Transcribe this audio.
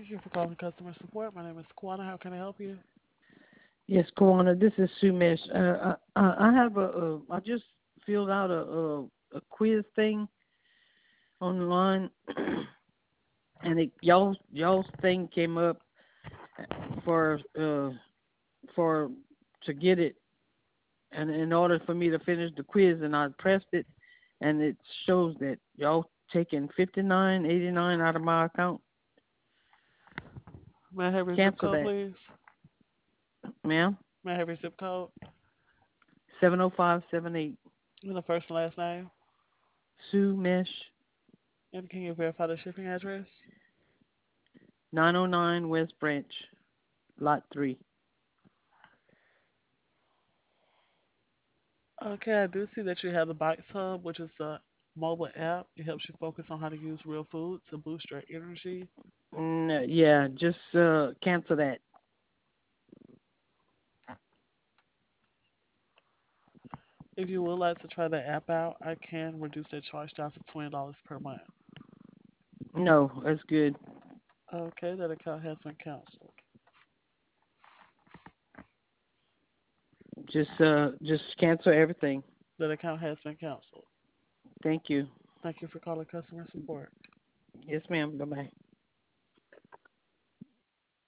Thank you for calling customer support. My name is Kwana. How can I help you? Yes, Kawana, this is Sumesh. I have I just filled out a quiz thing online, and y'all's thing came up for for to get it, and in order for me to finish the quiz, and I pressed it, and it shows that y'all taking 59.89 out of my account. May I have your zip Cancel code, that, please? ma'am. May I have your zip code 70578 and the first and last name? Sumesh And can you verify the shipping address? 909 West Branch, Lot 3. Okay, I do see that you have the Bites Hub, which is a mobile app. It helps you focus on how to use real food to boost your energy. Yeah, just cancel that. If you would like to try the app out, I can reduce that charge down to $20 per month. No, that's good. Okay, that account has been canceled. Just cancel everything. That account has been canceled. Thank you. Thank you for calling customer support. Yes, ma'am. Bye bye.